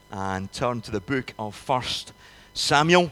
and turn to the book of 1 Samuel,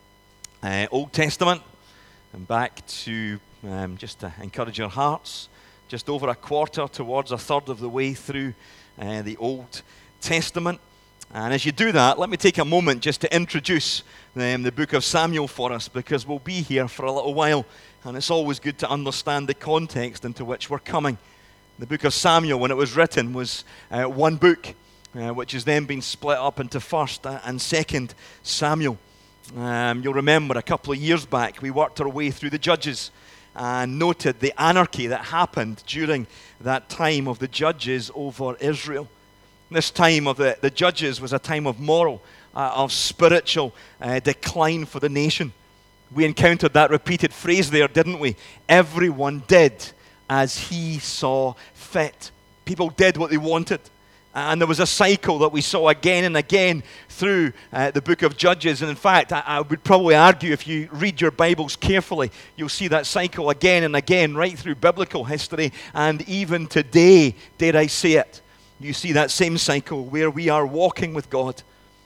Old Testament, and back to, just to encourage your hearts, just over a quarter towards a third of the way through the Old Testament. And as you do that, let me take a moment just to introduce the book of Samuel for us, because we'll be here for a little while, and it's always good to understand the context into which we're coming. The book of Samuel, when it was written, was one book, which has then been split up into 1st and 2nd Samuel. You'll remember a couple of years back, we worked our way through the Judges and noted the anarchy that happened during that time of the Judges over Israel. This time of the Judges was a time of moral, of spiritual decline for the nation. We encountered that repeated phrase there, didn't we? Everyone did as he saw fit. People did what they wanted. And there was a cycle that we saw again and again through the book of Judges. And in fact, I would probably argue, if you read your Bibles carefully, you'll see that cycle again and again right through biblical history. And even today, dare I say it, you see that same cycle where we are walking with God.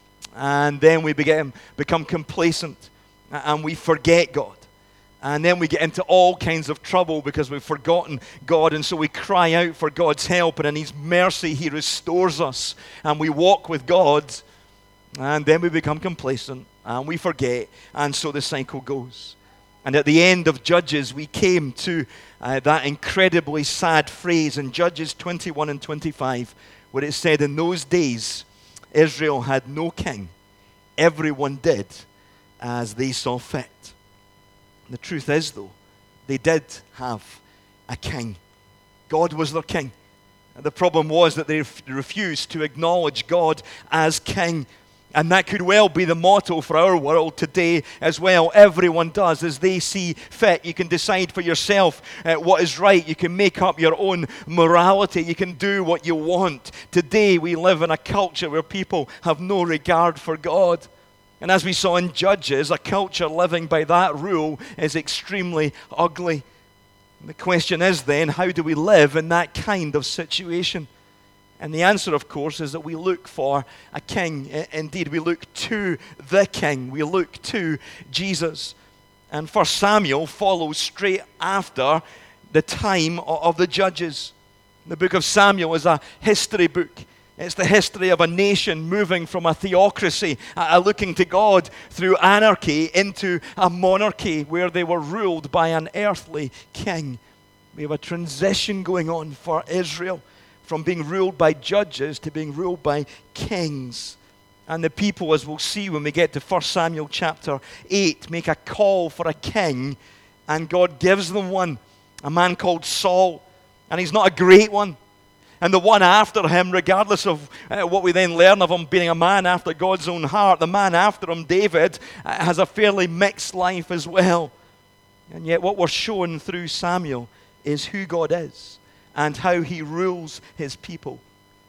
And then we become complacent and we forget God. And then we get into all kinds of trouble because we've forgotten God. And so we cry out for God's help. And in His mercy, He restores us. And we walk with God. And then we become complacent. And we forget. And so the cycle goes. And at the end of Judges, we came to that incredibly sad phrase in Judges 21 and 25, where it said, in those days, Israel had no king. Everyone did as they saw fit. The truth is, though, they did have a king. God was their king. The problem was that they refused to acknowledge God as king. And that could well be the motto for our world today as well. Everyone does as they see fit. You can decide for yourself what is right. You can make up your own morality. You can do what you want. Today we live in a culture where people have no regard for God. And as we saw in Judges, a culture living by that rule is extremely ugly. And the question is then, how do we live in that kind of situation? And the answer, of course, is that we look for a king. Indeed, we look to the king. We look to Jesus. And 1 Samuel follows straight after the time of the Judges. The book of Samuel is a history book. It's the history of a nation moving from a theocracy, looking to God through anarchy, into a monarchy where they were ruled by an earthly king. We have a transition going on for Israel from being ruled by judges to being ruled by kings. And the people, as we'll see when we get to 1 Samuel chapter 8, make a call for a king, and God gives them one, a man called Saul. And he's not a great one. And the one after him, regardless of what we then learn of him being a man after God's own heart, the man after him, David, has a fairly mixed life as well. And yet what we're shown through Samuel is who God is and how He rules His people.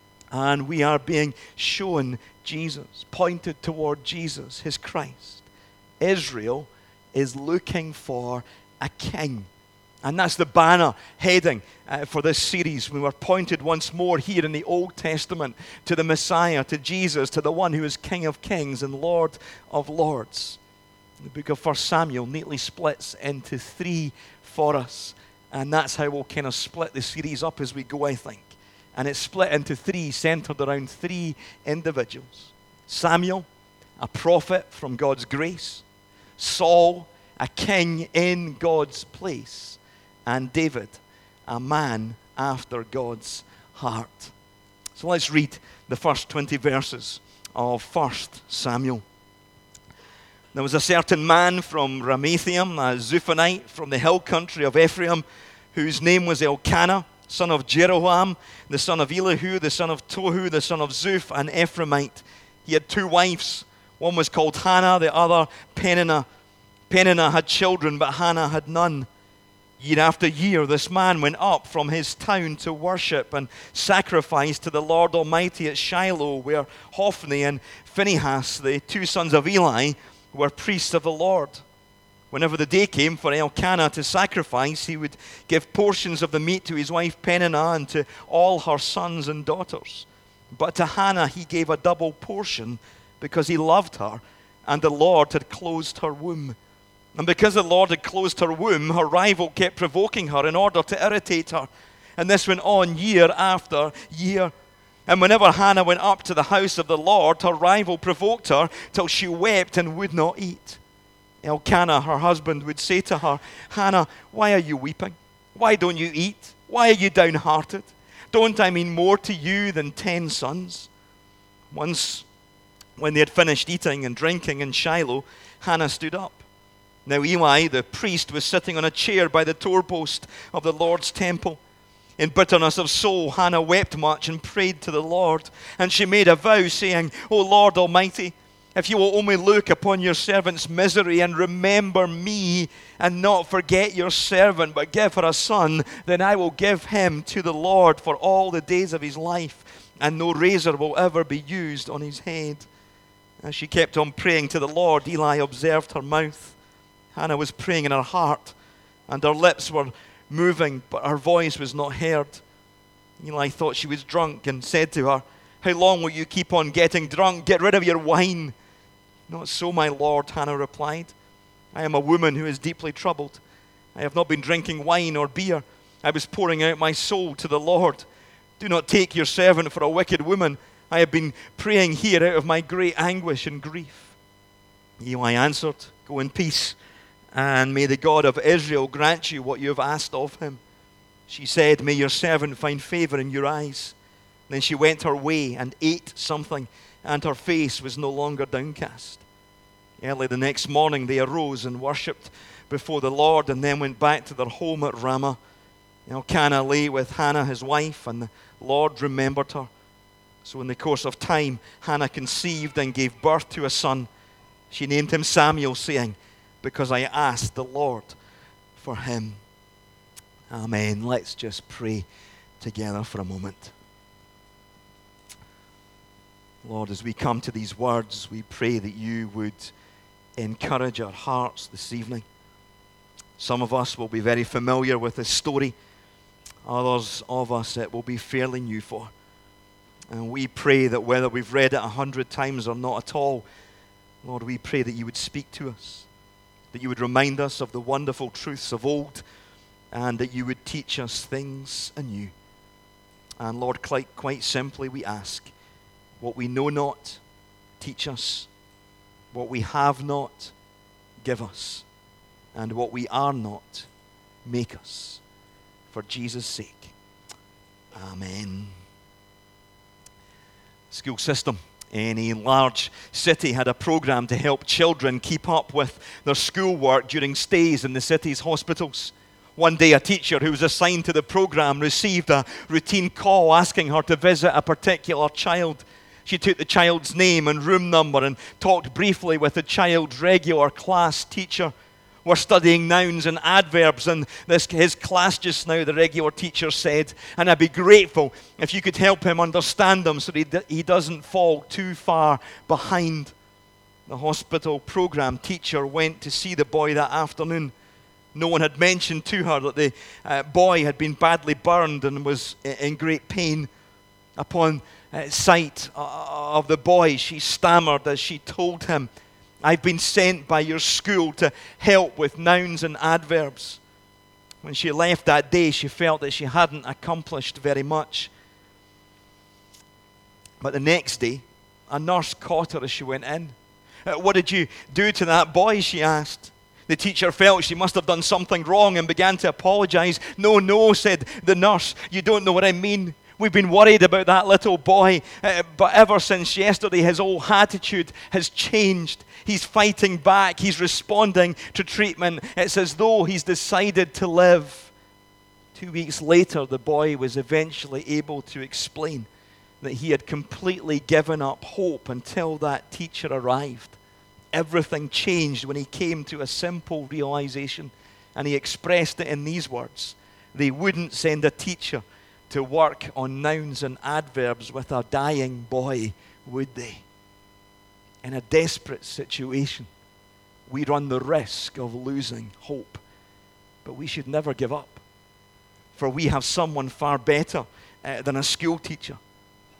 And we are being shown Jesus, pointed toward Jesus, His Christ. Israel is looking for a king. And that's the banner heading for this series. We were pointed once more here in the Old Testament to the Messiah, to Jesus, to the one who is King of Kings and Lord of Lords. The book of 1 Samuel neatly splits into 3 for us. And that's how we'll kind of split the series up as we go, I think. And it's split into 3, centered around 3 individuals. Samuel, a prophet from God's grace. Saul, a king in God's place. And David, a man after God's heart. So let's read the first 20 verses of 1 Samuel. There was a certain man from Ramathaim, a Zuphonite from the hill country of Ephraim, whose name was Elkanah, son of Jeroham, the son of Elihu, the son of Tohu, the son of Zuph, an Ephraimite. He had 2 wives. One was called Hannah, the other Peninnah. Peninnah had children, but Hannah had none. Year after year, this man went up from his town to worship and sacrifice to the Lord Almighty at Shiloh, where Hophni and Phinehas, the 2 sons of Eli, were priests of the Lord. Whenever the day came for Elkanah to sacrifice, he would give portions of the meat to his wife Peninnah and to all her sons and daughters. But to Hannah he gave a double portion because he loved her, and the Lord had closed her womb. And because the Lord had closed her womb, her rival kept provoking her in order to irritate her. And this went on year after year. And whenever Hannah went up to the house of the Lord, her rival provoked her till she wept and would not eat. Elkanah, her husband, would say to her, Hannah, why are you weeping? Why don't you eat? Why are you downhearted? Don't I mean more to you than 10 sons? Once, when they had finished eating and drinking in Shiloh, Hannah stood up. Now Eli, the priest, was sitting on a chair by the doorpost of the Lord's temple. In bitterness of soul, Hannah wept much and prayed to the Lord. And she made a vow, saying, O Lord Almighty, if you will only look upon your servant's misery and remember me and not forget your servant, but give her a son, then I will give him to the Lord for all the days of his life, and no razor will ever be used on his head. As she kept on praying to the Lord, Eli observed her mouth. Hannah was praying in her heart, and her lips were moving, but her voice was not heard. Eli thought she was drunk and said to her, How long will you keep on getting drunk? Get rid of your wine. Not so, my Lord, Hannah replied. I am a woman who is deeply troubled. I have not been drinking wine or beer. I was pouring out my soul to the Lord. Do not take your servant for a wicked woman. I have been praying here out of my great anguish and grief. Eli answered, Go in peace, and may the God of Israel grant you what you have asked of him. She said, May your servant find favor in your eyes. Then she went her way and ate something, and her face was no longer downcast. Early the next morning they arose and worshipped before the Lord, and then went back to their home at Ramah. Elkanah lay with Hannah his wife, and the Lord remembered her. So in the course of time, Hannah conceived and gave birth to a son. She named him Samuel, saying, Because I asked the Lord for him. Amen. Let's just pray together for a moment. Lord, as we come to these words, we pray that you would encourage our hearts this evening. Some of us will be very familiar with this story. Others of us it will be fairly new for. And we pray that whether we've read it 100 times or not at all, Lord, we pray that you would speak to us, that you would remind us of the wonderful truths of old, and that you would teach us things anew. And Lord, quite simply we ask, what we know not, teach us. What we have not, give us. And what we are not, make us. For Jesus' sake. Amen. School system in a large city had a program to help children keep up with their schoolwork during stays in the city's hospitals. One day, a teacher who was assigned to the program received a routine call asking her to visit a particular child. She took the child's name and room number and talked briefly with the child's regular class teacher. We're studying nouns and adverbs in his class just now, the regular teacher said, and I'd be grateful if you could help him understand them so he doesn't fall too far behind. The hospital program teacher went to see the boy that afternoon. No one had mentioned to her that the boy had been badly burned and was in great pain. Upon sight of the boy, she stammered as she told him, I've been sent by your school to help with nouns and adverbs. When she left that day, she felt that she hadn't accomplished very much. But the next day, a nurse caught her as she went in. What did you do to that boy? She asked. The teacher felt she must have done something wrong and began to apologize. No, said the nurse. You don't know what I mean. We've been worried about that little boy, but ever since yesterday, his whole attitude has changed. He's fighting back. He's responding to treatment. It's as though he's decided to live. 2 weeks later, the boy was eventually able to explain that he had completely given up hope until that teacher arrived. Everything changed when he came to a simple realization, and he expressed it in these words. They wouldn't send a teacher to work on nouns and adverbs with a dying boy, would they? In a desperate situation, we run the risk of losing hope. But we should never give up, for we have someone far better than a school teacher.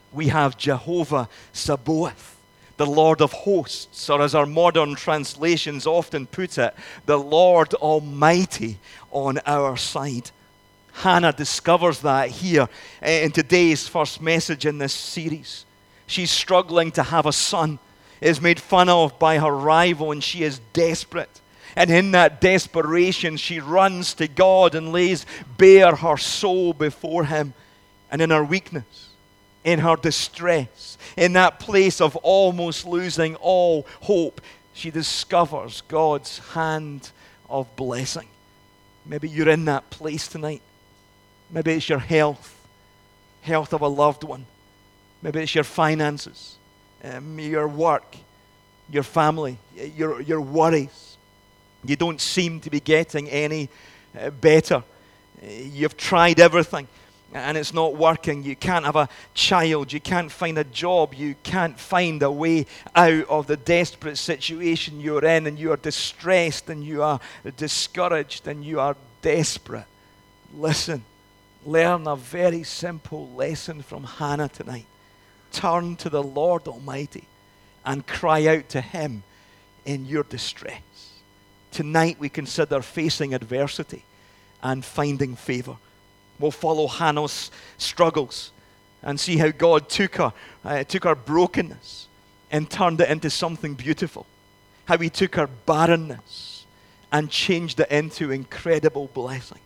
We have Jehovah Sabaoth, the Lord of hosts, or as our modern translations often put it, the Lord Almighty on our side. Hannah discovers that here in today's first message in this series. She's struggling to have a son, is made fun of by her rival, and she is desperate. And in that desperation, she runs to God and lays bare her soul before Him. And in her weakness, in her distress, in that place of almost losing all hope, she discovers God's hand of blessing. Maybe you're in that place tonight. Maybe it's your health of a loved one. Maybe it's your finances, your work, your family, your worries. You don't seem to be getting any better. You've tried everything and it's not working. You can't have a child. You can't find a job. You can't find a way out of the desperate situation you're in, and you are distressed and you are discouraged and you are desperate. Listen, learn a very simple lesson from Hannah tonight. Turn to the Lord Almighty and cry out to Him in your distress. Tonight we consider facing adversity and finding favor. We'll follow Hannah's struggles and see how God took her brokenness and turned it into something beautiful. How He took her barrenness and changed it into incredible blessing.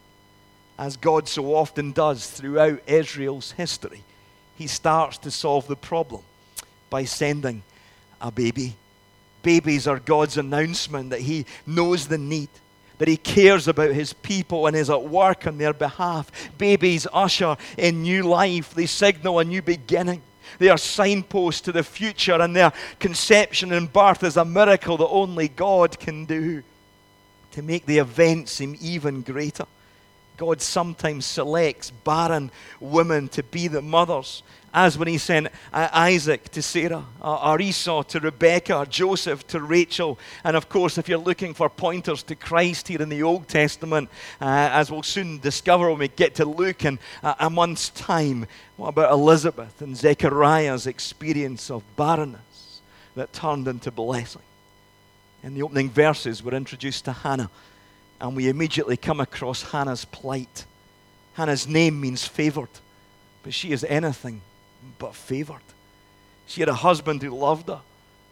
As God so often does throughout Israel's history, He starts to solve the problem by sending a baby. Babies are God's announcement that He knows the need, that He cares about His people and is at work on their behalf. Babies usher in new life. They signal a new beginning. They are signposts to the future, and their conception and birth is a miracle that only God can do. To make the event seem even greater, God sometimes selects barren women to be the mothers, as when He sent Isaac to Sarah, or Esau to Rebekah, or Joseph to Rachel. And of course, if you're looking for pointers to Christ here in the Old Testament, as we'll soon discover when we get to Luke in a month's time, what about Elizabeth and Zechariah's experience of barrenness that turned into blessing? In the opening verses, we're introduced to Hannah, and we immediately come across Hannah's plight. Hannah's name means favored, but she is anything but favored. She had a husband who loved her,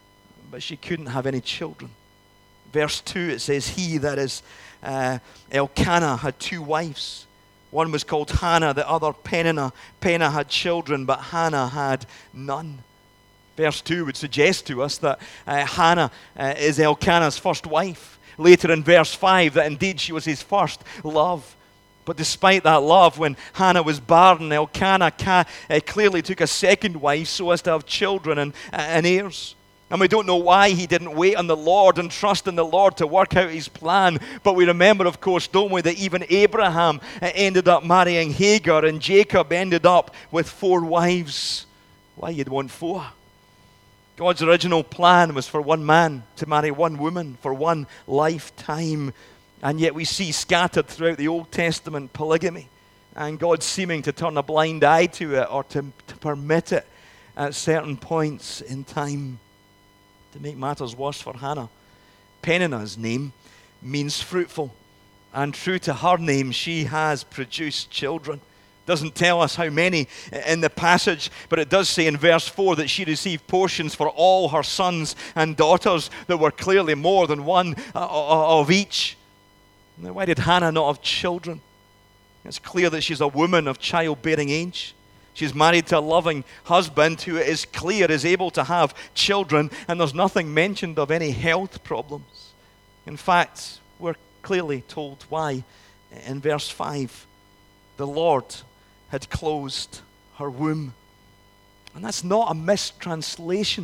but she couldn't have any children. Verse 2, it says, he, that is Elkanah, had two wives. One was called Hannah, the other Peninnah. Peninnah had children, but Hannah had none. Verse 2 would suggest to us that Hannah is Elkanah's first wife. Later in verse 5, that indeed she was his first love. But despite that love, when Hannah was barren, Elkanah clearly took a second wife so as to have children and heirs. And we don't know why he didn't wait on the Lord and trust in the Lord to work out his plan. But we remember, of course, don't we, that even Abraham ended up marrying Hagar, and Jacob ended up with 4 wives. Why you'd want 4? God's original plan was for one man to marry one woman for one lifetime. And yet we see scattered throughout the Old Testament polygamy, and God seeming to turn a blind eye to it, or to permit it at certain points in time. To make matters worse for Hannah, Peninnah's name means fruitful. And true to her name, she has produced children. Doesn't tell us how many in the passage, but it does say in verse 4 that she received portions for all her sons and daughters. There were clearly more than one of each. Now, why did Hannah not have children? It's clear that she's a woman of childbearing age. She's married to a loving husband who, it is clear, is able to have children, and there's nothing mentioned of any health problems. In fact, we're clearly told why. In verse 5, the Lord had closed her womb. And that's not a mistranslation.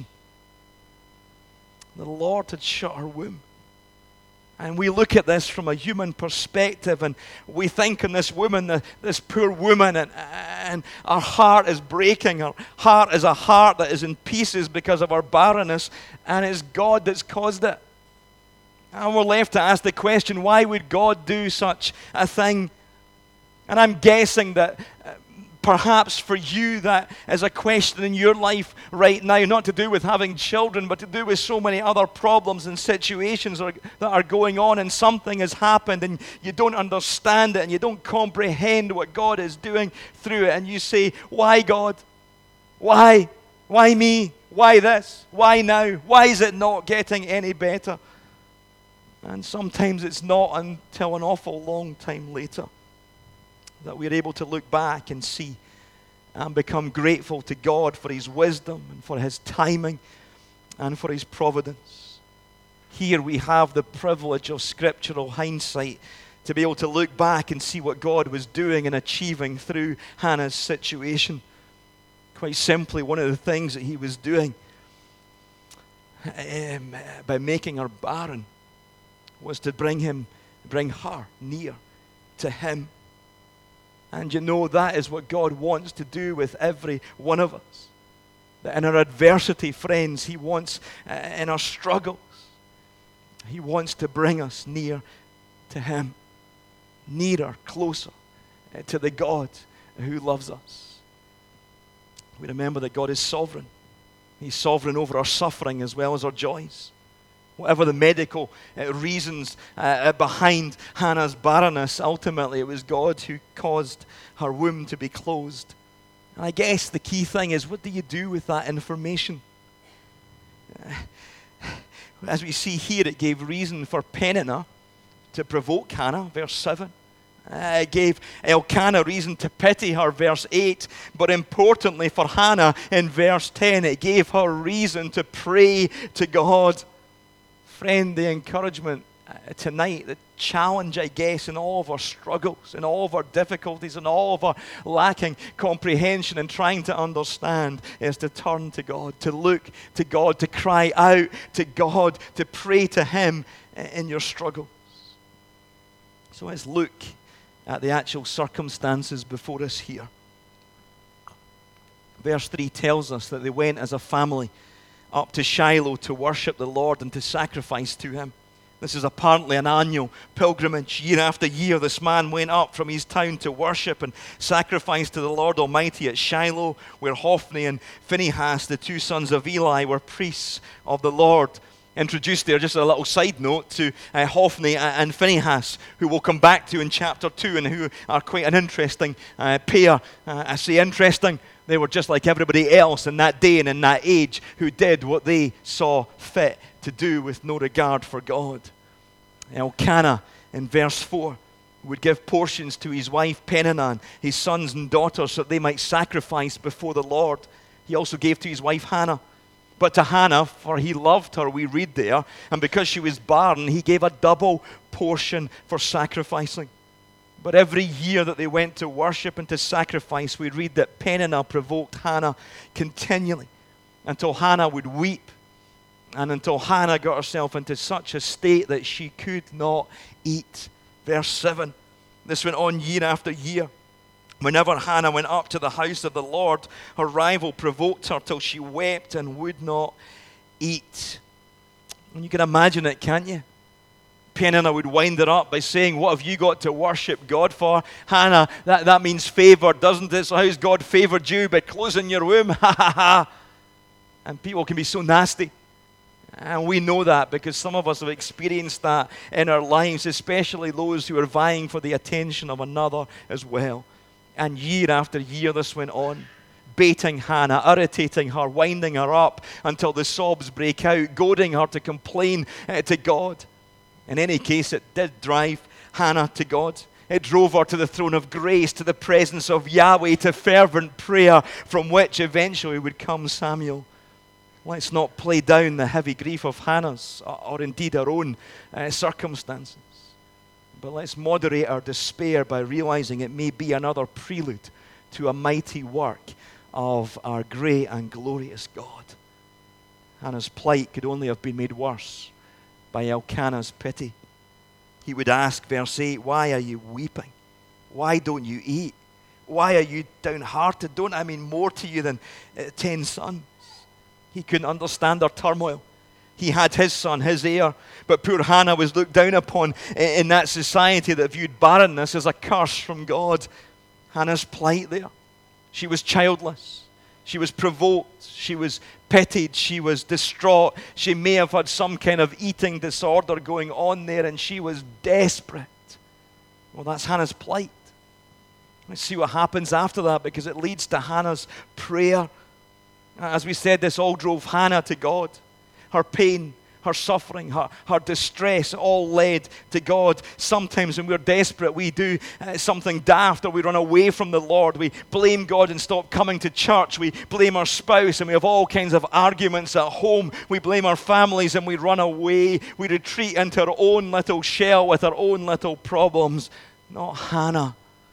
The Lord had shut her womb. And we look at this from a human perspective, and we think on this woman, this poor woman, and our heart is breaking. Our heart is a heart that is in pieces because of our barrenness, and it's God that's caused it. And we're left to ask the question, why would God do such a thing? And I'm guessing that perhaps for you that is a question in your life right now, not to do with having children, but to do with so many other problems and situations that are going on, and something has happened and you don't understand it and you don't comprehend what God is doing through it, and you say, why God? Why? Why me? Why this? Why now? Why is it not getting any better? And sometimes it's not until an awful long time later that we're able to look back and see and become grateful to God for His wisdom and for His timing and for His providence. Here we have the privilege of scriptural hindsight to be able to look back and see what God was doing and achieving through Hannah's situation. Quite simply, one of the things that He was doing by making her barren was to bring her near to Him. And you know, that is what God wants to do with every one of us. That in our adversity, friends, He wants, in our struggles, He wants to bring us near to Him. Nearer, closer to the God who loves us. We remember that God is sovereign. He's sovereign over our suffering as well as our joys. Whatever the medical reasons behind Hannah's barrenness, ultimately it was God who caused her womb to be closed. And I guess the key thing is, what do you do with that information? As we see here, it gave reason for Peninnah to provoke Hannah, verse 7. It gave Elkanah reason to pity her, verse 8. But importantly for Hannah, in verse 10, it gave her reason to pray to God. Friend, the encouragement tonight, the challenge, I guess, in all of our struggles, in all of our difficulties, in all of our lacking comprehension and trying to understand, is to turn to God, to look to God, to cry out to God, to pray to Him in your struggles. So let's look at the actual circumstances before us here. Verse 3 tells us that they went as a family up to Shiloh to worship the Lord and to sacrifice to Him. This is apparently an annual pilgrimage. Year after year, this man went up from his town to worship and sacrifice to the Lord Almighty at Shiloh, where Hophni and Phinehas, the two sons of Eli, were priests of the Lord. Introduced there, just a little side note, to Hophni and Phinehas, who we'll come back to in chapter 2 and who are quite an interesting pair. I say interesting. They were just like everybody else in that day and in that age who did what they saw fit to do with no regard for God. Elkanah, in verse 4, would give portions to his wife Peninnah, his sons and daughters, so that they might sacrifice before the Lord. He also gave to his wife Hannah. But to Hannah, for he loved her, we read there, and because she was barren, he gave a double portion for sacrificing. But every year that they went to worship and to sacrifice, we read that Peninnah provoked Hannah continually until Hannah would weep and until Hannah got herself into such a state that she could not eat. Verse 7. This went on year after year. Whenever Hannah went up to the house of the Lord, her rival provoked her till she wept and would not eat. And you can imagine it, can't you? Peninnah would wind her up by saying, what have you got to worship God for? Hannah, that means favor, doesn't it? So how's God favored you? By closing your womb? Ha ha ha. And people can be so nasty. And we know that because some of us have experienced that in our lives, especially those who are vying for the attention of another as well. And year after year this went on, baiting Hannah, irritating her, winding her up until the sobs break out, goading her to complain to God. In any case, it did drive Hannah to God. It drove her to the throne of grace, to the presence of Yahweh, to fervent prayer, from which eventually would come Samuel. Let's not play down the heavy grief of Hannah's, or indeed our own circumstances. But let's moderate our despair by realizing it may be another prelude to a mighty work of our great and glorious God. Hannah's plight could only have been made worse by Elkanah's pity. He would ask, verse 8, why are you weeping? Why don't you eat? Why are you downhearted? Don't I mean more to you than 10 sons? He couldn't understand their turmoil. He had his son, his heir, but poor Hannah was looked down upon in that society that viewed barrenness as a curse from God. Hannah's plight there She was childless. She was provoked. She was pitied. She was distraught. She may have had some kind of eating disorder going on there, and she was desperate. Well, that's Hannah's plight. Let's see what happens after that, because it leads to Hannah's prayer. As we said, this all drove Hannah to God. Her pain, her suffering, her distress all led to God. Sometimes when we're desperate, we do something daft, or we run away from the Lord. We blame God and stop coming to church. We blame our spouse, and we have all kinds of arguments at home. We blame our families, and we run away. We retreat into our own little shell with our own little problems. Not Hannah.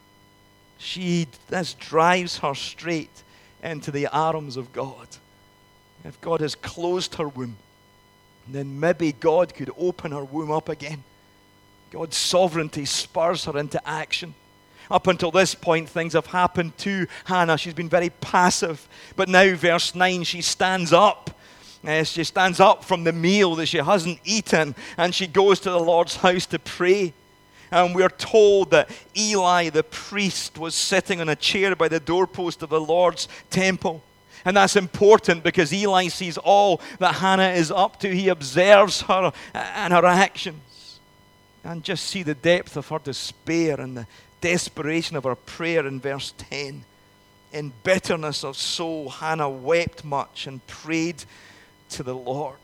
This drives her straight into the arms of God. If God has closed her womb, then maybe God could open her womb up again. God's sovereignty spurs her into action. Up until this point, things have happened to Hannah. She's been very passive. But now, verse 9, she stands up. She stands up from the meal that she hasn't eaten, and she goes to the Lord's house to pray. And we're told that Eli, the priest, was sitting on a chair by the doorpost of the Lord's temple. And that's important because Eli sees all that Hannah is up to. He observes her and her actions. And just see the depth of her despair and the desperation of her prayer in verse 10. In bitterness of soul, Hannah wept much and prayed to the Lord.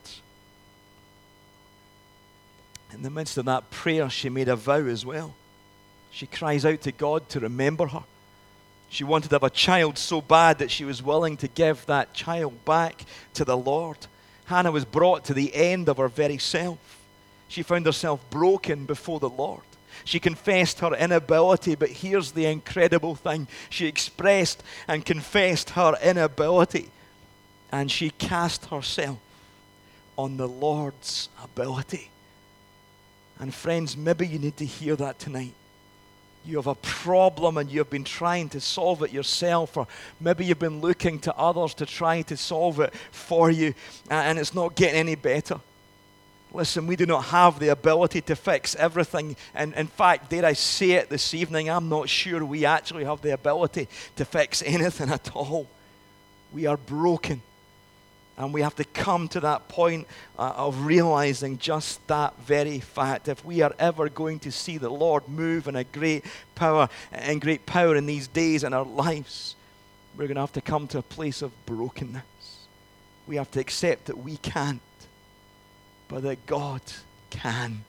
In the midst of that prayer, she made a vow as well. She cries out to God to remember her. She wanted to have a child so bad that she was willing to give that child back to the Lord. Hannah was brought to the end of her very self. She found herself broken before the Lord. She confessed her inability, but here's the incredible thing. She expressed and confessed her inability, and she cast herself on the Lord's ability. And friends, maybe you need to hear that tonight. You have a problem and you have been trying to solve it yourself, or maybe you've been looking to others to try to solve it for you, and it's not getting any better. Listen, we do not have the ability to fix everything. And in fact, dare I say it this evening, I'm not sure we actually have the ability to fix anything at all. We are broken. And we have to come to that point of realizing just that very fact. If we are ever going to see the Lord move in great power in these days in our lives, we're going to have to come to a place of brokenness. We have to accept that we can't, but that God can.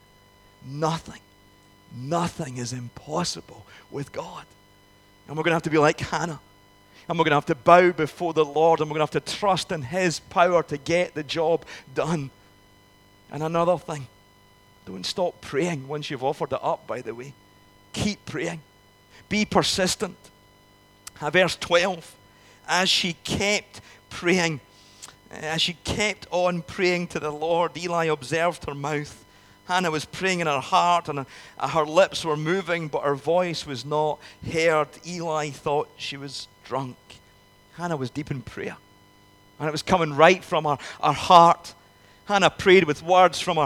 Nothing is impossible with God. And we're going to have to be like Hannah. And we're going to have to bow before the Lord, and we're going to have to trust in His power to get the job done. And another thing, don't stop praying once you've offered it up, by the way. Keep praying. Be persistent. Verse 12, as she kept praying, as she kept on praying to the Lord, Eli observed her mouth. Hannah was praying in her heart, and her lips were moving, but her voice was not heard. Eli thought she was drunk. Hannah was deep in prayer, and it was coming right from her heart. Hannah prayed with words from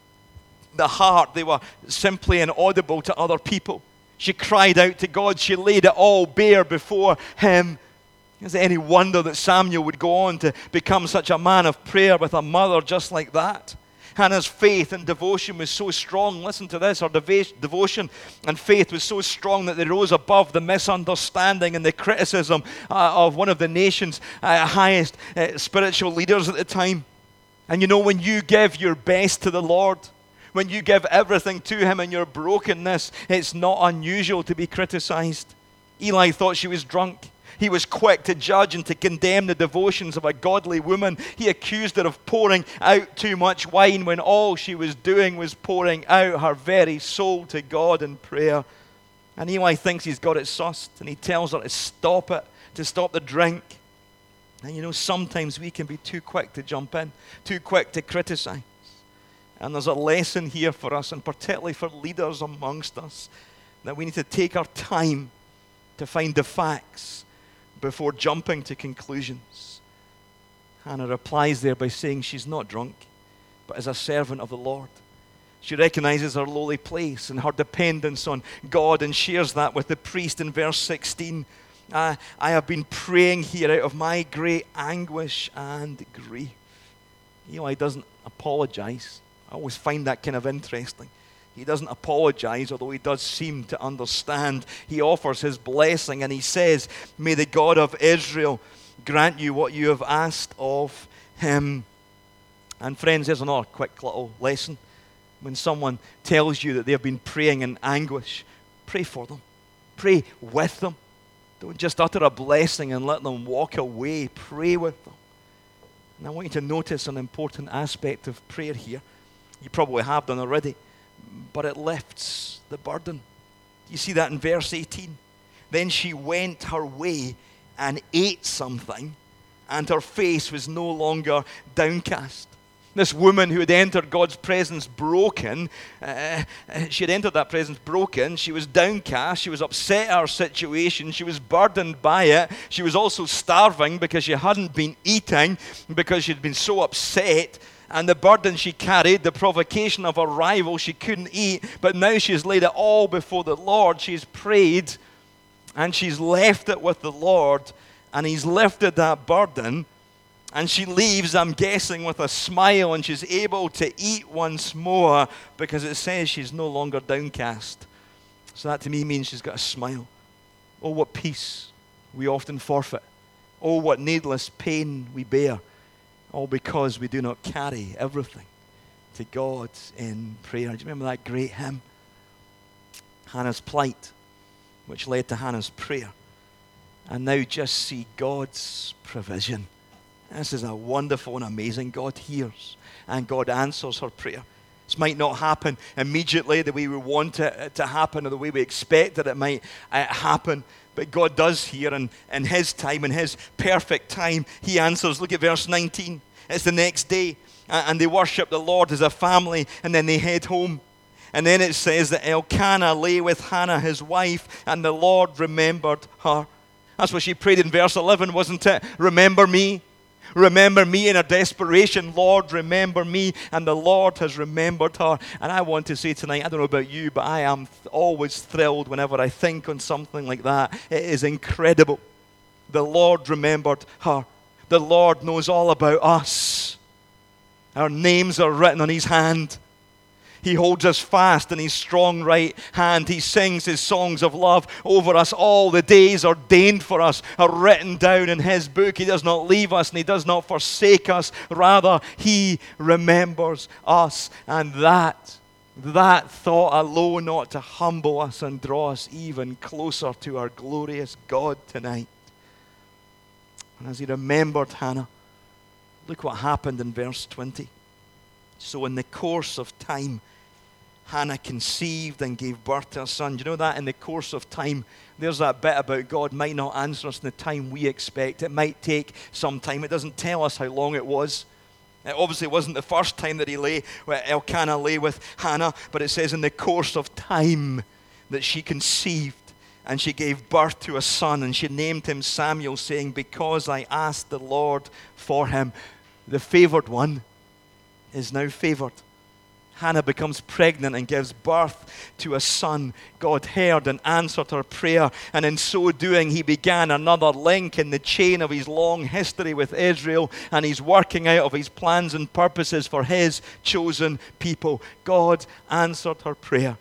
the heart. They were simply inaudible to other people. She cried out to God. She laid it all bare before Him. Is it any wonder that Samuel would go on to become such a man of prayer with a mother just like that? Hannah's faith and devotion was so strong. Listen to this. Her devotion and faith was so strong that they rose above the misunderstanding and the criticism of one of the nation's highest spiritual leaders at the time. And you know, when you give your best to the Lord, when you give everything to Him in your brokenness, it's not unusual to be criticized. Eli thought she was drunk. He was quick to judge and to condemn the devotions of a godly woman. He accused her of pouring out too much wine when all she was doing was pouring out her very soul to God in prayer. And Eli thinks he's got it sussed, and he tells her to stop it, to stop the drink. And you know, sometimes we can be too quick to jump in, too quick to criticize. And there's a lesson here for us, and particularly for leaders amongst us, that we need to take our time to find the facts before jumping to conclusions. Hannah replies there by saying she's not drunk, but is a servant of the Lord. She recognizes her lowly place and her dependence on God, and shares that with the priest in verse 16. I have been praying here out of my great anguish and grief. Eli doesn't apologize. I always find that kind of interesting. He doesn't apologize, although he does seem to understand. He offers his blessing and he says, "May the God of Israel grant you what you have asked of him." And friends, there's another quick little lesson. When someone tells you that they've been praying in anguish, pray for them. Pray with them. Don't just utter a blessing and let them walk away. Pray with them. And I want you to notice an important aspect of prayer here. You probably have done already, but it lifts the burden. You see that in verse 18. Then she went her way and ate something, and her face was no longer downcast. This woman who had entered God's presence broken, she had entered that presence broken. She was downcast. She was upset at her situation. She was burdened by it. She was also starving because she hadn't been eating because she'd been so upset. And the burden she carried, the provocation of her rival, she couldn't eat. But now she's laid it all before the Lord. She's prayed and she's left it with the Lord. And he's lifted that burden. And she leaves, I'm guessing, with a smile, and she's able to eat once more because it says she's no longer downcast. So that to me means she's got a smile. Oh, what peace we often forfeit. Oh, what needless pain we bear. All because we do not carry everything to God in prayer. Do you remember that great hymn? Hannah's plight, which led to Hannah's prayer. And now just see God's provision. This is a wonderful and amazing. God hears and God answers her prayer. This might not happen immediately the way we want it to happen or the way we expect that it might happen. But God does hear, and in his time, in his perfect time, he answers. Look at verse 19. It's the next day, and they worship the Lord as a family, and then they head home. And then it says that Elkanah lay with Hannah, his wife, and the Lord remembered her. That's what she prayed in verse 11, wasn't it? Remember me. Remember me in her desperation. Lord, remember me. And the Lord has remembered her. And I want to say tonight, I don't know about you, but I am always thrilled whenever I think on something like that. It is incredible. The Lord remembered her. The Lord knows all about us. Our names are written on his hand. He holds us fast in his strong right hand. He sings his songs of love over us. All the days ordained for us are written down in his book. He does not leave us and he does not forsake us. Rather, he remembers us. And that thought alone ought to humble us and draw us even closer to our glorious God tonight. And as he remembered Hannah, look what happened in verse 20. So in the course of time, Hannah conceived and gave birth to a son. Do you know that in the course of time, there's that bit about God might not answer us in the time we expect. It might take some time. It doesn't tell us how long it was. It obviously wasn't the first time that Elkanah lay with Hannah, but it says in the course of time that she conceived and she gave birth to a son, and she named him Samuel, saying, because I asked the Lord for him. The favored one is now favored. Hannah becomes pregnant and gives birth to a son. God heard and answered her prayer, and in so doing, he began another link in the chain of his long history with Israel, and he's working out of his plans and purposes for his chosen people. God answered her prayer.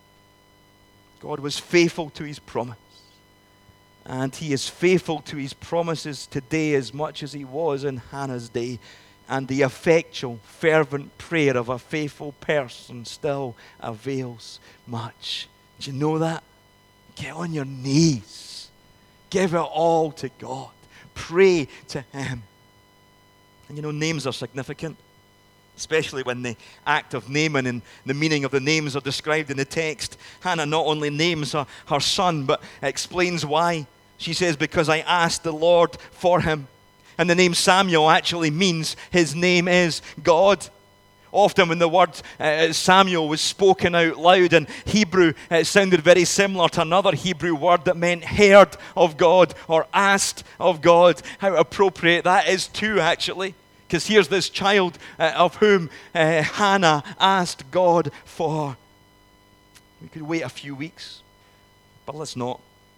God was faithful to his promise, and he is faithful to his promises today as much as he was in Hannah's day. And the effectual, fervent prayer of a faithful person still avails much. Do you know that? Get on your knees. Give it all to God. Pray to him. And you know, names are significant, especially when the act of naming and the meaning of the names are described in the text. Hannah not only names her son, but explains why. She says, because I asked the Lord for him. And the name Samuel actually means his name is God. Often when the word Samuel was spoken out loud in Hebrew, it sounded very similar to another Hebrew word that meant heard of God or asked of God. How appropriate that is too, actually. Because here's this child of whom Hannah asked God for. We could wait a few weeks, but let's not.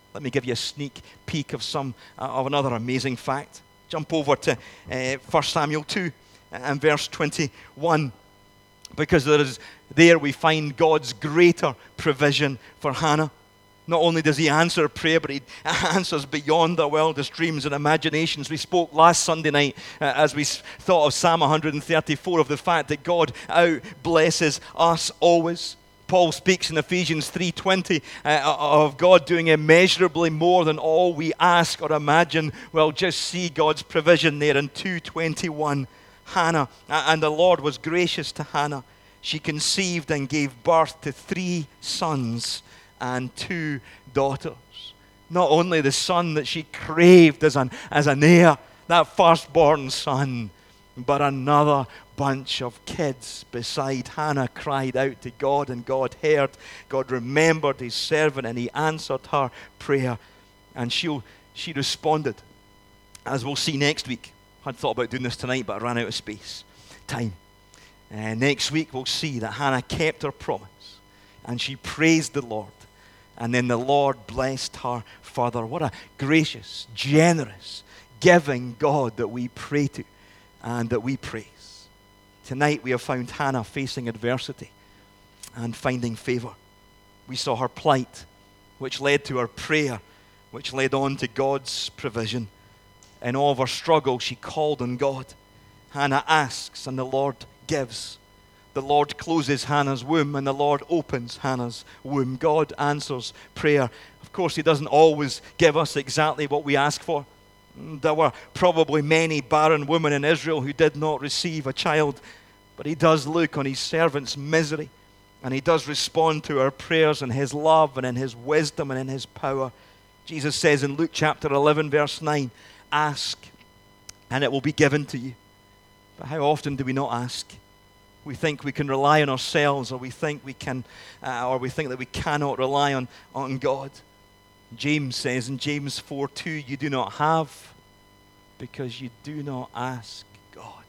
Let me give you a sneak peek of another amazing fact. Jump over to 1 Samuel 2 and verse 21. Because there we find God's greater provision for Hannah. Not only does he answer prayer, but he answers beyond our wildest dreams and imaginations. We spoke last Sunday night as we thought of Psalm 134 of the fact that God out-blesses us always. Paul speaks in Ephesians 3:20 of God doing immeasurably more than all we ask or imagine. Well, just see God's provision there in 2:21. Hannah, and the Lord was gracious to Hannah. She conceived and gave birth to 3 sons and 2 daughters. Not only the son that she craved as an heir, that firstborn son, but another bunch of kids beside Hannah cried out to God, and God heard. God remembered his servant, and he answered her prayer. And she responded, as we'll see next week. I'd thought about doing this tonight, but I ran out of time. Next week we'll see that Hannah kept her promise, and she praised the Lord. And then the Lord blessed her further. What a gracious, generous, giving God that we pray to and that we praise. Tonight we have found Hannah facing adversity and finding favor. We saw her plight, which led to her prayer, which led on to God's provision. In all of her struggle, she called on God. Hannah asks, and the Lord gives. The Lord closes Hannah's womb, and the Lord opens Hannah's womb. God answers prayer. Of course, he doesn't always give us exactly what we ask for. There were probably many barren women in Israel who did not receive a child, but he does look on his servant's misery, and he does respond to our prayers in his love and in his wisdom and in his power. Jesus says in Luke chapter 11, verse 9, ask, and it will be given to you. But how often do we not ask? We think we can rely on ourselves, or we think that we cannot rely on God. James says in James 4:2, you do not have because you do not ask God.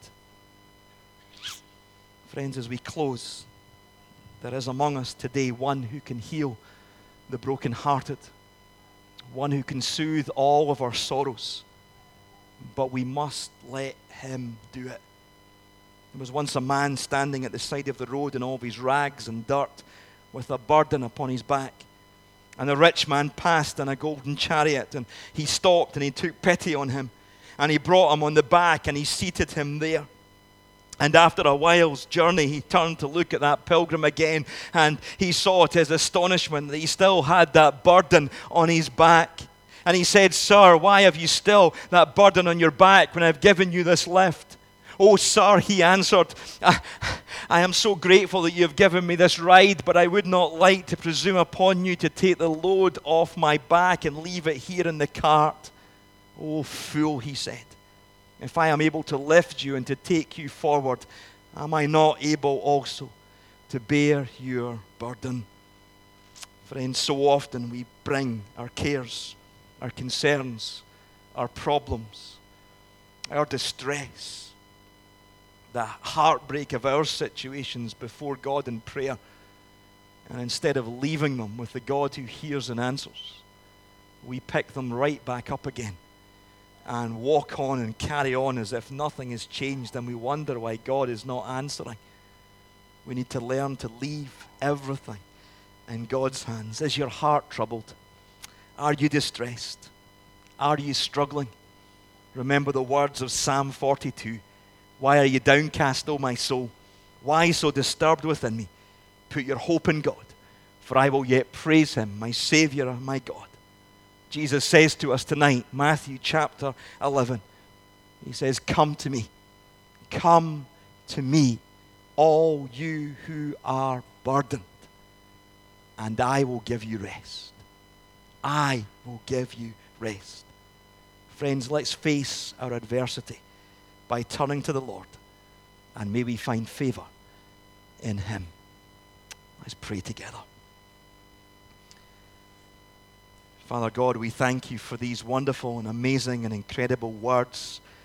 Friends, as we close, there is among us today one who can heal the brokenhearted, one who can soothe all of our sorrows, but we must let him do it. There was once a man standing at the side of the road in all of his rags and dirt with a burden upon his back. And a rich man passed in a golden chariot, and he stopped and he took pity on him, and he brought him on the back and he seated him there. And after a while's journey, he turned to look at that pilgrim again, and he saw to his astonishment that he still had that burden on his back. And he said, sir, why have you still that burden on your back when I've given you this lift? Oh, sir, he answered, I am so grateful that you have given me this ride, but I would not like to presume upon you to take the load off my back and leave it here in the cart. Oh, fool, he said, if I am able to lift you and to take you forward, am I not able also to bear your burden? Friends, so often we bring our cares, our concerns, our problems, our distress, the heartbreak of our situations before God in prayer. And instead of leaving them with the God who hears and answers, we pick them right back up again and walk on and carry on as if nothing has changed, and we wonder why God is not answering. We need to learn to leave everything in God's hands. Is your heart troubled? Are you distressed? Are you struggling? Remember the words of Psalm 42. Why are you downcast, O my soul? Why so disturbed within me? Put your hope in God, for I will yet praise him, my Savior and my God. Jesus says to us tonight, Matthew chapter 11, he says, come to me, all you who are burdened, and I will give you rest. I will give you rest. Friends, let's face our adversity by turning to the Lord, and may we find favor in him. Let's pray together. Father God, we thank you for these wonderful and amazing and incredible words